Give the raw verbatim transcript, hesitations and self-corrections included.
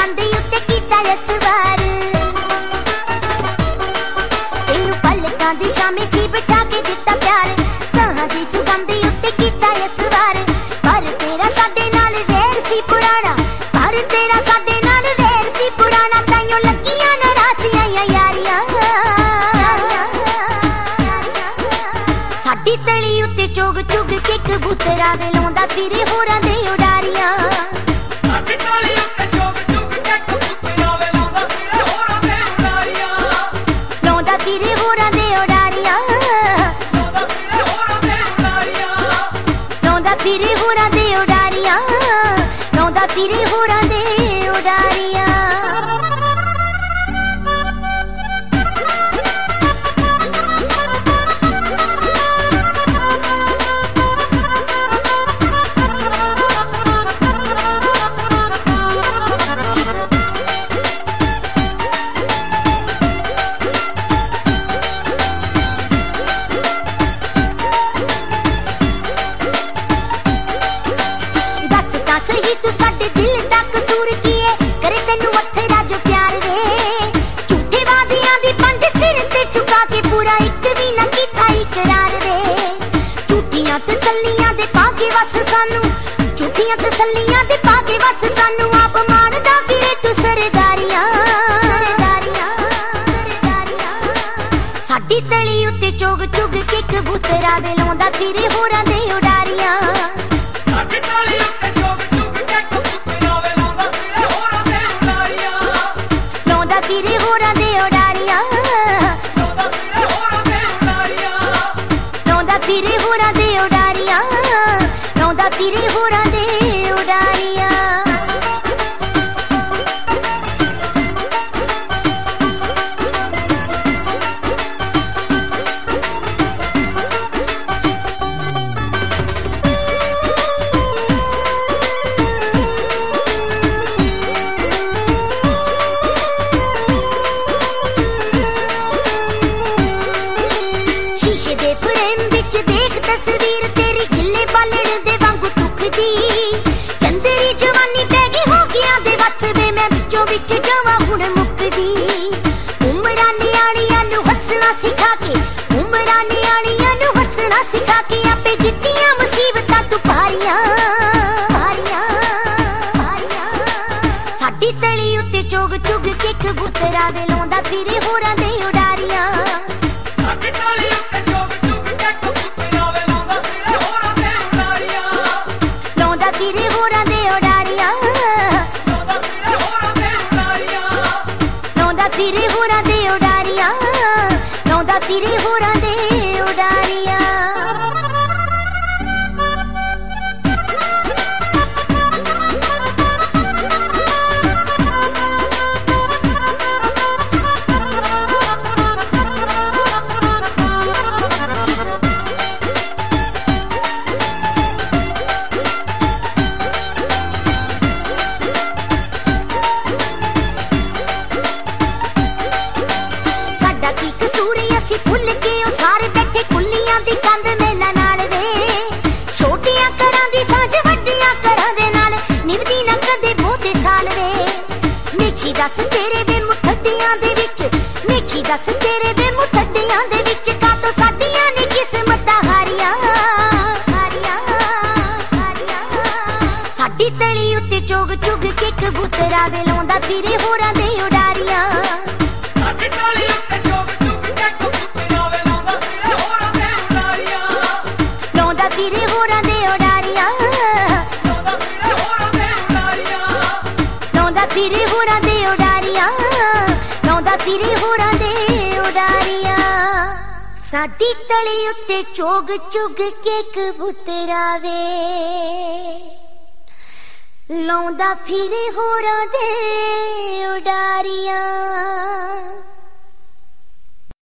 सुगंधी उत्ते कीता यसवार तेनू पलकां दी शामी सी बिठा के दिता प्यार साहां दी सुगंधी उत्ते कीता यसवार पर तेरा साडे नाल वेर सी पुराना पर तेरा साडे नाल वेर सी पुराना ताइयों लगियां नाराज़ियां यारियां साडी तली उत्ते चुग चुग के कबूतरा वे लाउंदा फिरे होरां दे उडारियां साडी तली उत्ते चुग चुग के कबूतरा वे लाउंदा फिरे होरां दे उडारियां लाउंदा फिरे होरां दे उडारियां लाउंदा फिरे होरां दे उडारियां लाउंदा फिरे होरां दे उडारियां लाउंदा फिरे होरां दे उडारियां सही तू साडे दिल दा कसूर कीए करे तेनू अथरा जो प्यार वे झूठे वादियां दी पंड सिर ते चुका के पूरा एक भी ना कीता इकरार वे झूठियां तसल्लियां दे पाके वस सानू झूठियां तसल्लियां दे पाके वस सानू आप मारदा फिरे तू सरदारियां सरदारियां सरदारियां साडी तली उत्ते चुग चुग के कबूतरा वे लाउंदा फिरे होरां दे उडारियां साडी तली उत्ते फिरे होरां दे उडारियां लाउंदा फिरे होरां दे उडारियां लाउंदा फिरे होरां दे उडारियां लाउंदा फिरे होरां दे उडारियां दे फ्रेम विच देख तस्वीर तेरी खिले बालण दे वांगू तुखदी चंदरी जवानी पै गई हो गया दे वस वे मैं विचों विच जावां हुण मुकदी उमरां नियाणियां नू हसना सिखा के उमरां नियाणियां नू हसना सिखा के आपे जित्तियां मुसीबतां तू पारियां पारियां पारियां साडी तली उत्ते चुग चुग के कबूतरा वे लाउंदा फिरे होरां दे उडारियां साडी तली फिरे होरां दे उडारियां लाउंदा फिरे होरां दे उडारियां लाउंदा फिरे होरां दे उडारियां लाउंदा फिरे होरां दे उडारियां फुल के ओ सारे बैठे कुल्लियां दी कंध मेला नाल वे छोटियां करां दी सांझ वड्डियां करां दे नाल निभदी ना कदे बहुते साल वे मेछी दस तेरे वे मुठड़ियां दे विच मेछी दस तेरे वे मुठड़ियां दे विच कातो साडियां ने किस्मतां हारियां हारियां हारियां साडी तली उत्ते चुग चुग के कबूतरा वे लाउंदा फिरे होरां दे उडारियां साडी तली उत्ते चुग चुग के फिरे होरां दे उडारियां लाउंदा फिरे होरां दे उडारियां लाउंदा फिरे होरां दे उडारियां लाउंदा फिरे होरां दे उडारियां साडी तली उत्ते चुग चुग के कबूतरा वे लाउंदा फिरे होरां दे उडारियां।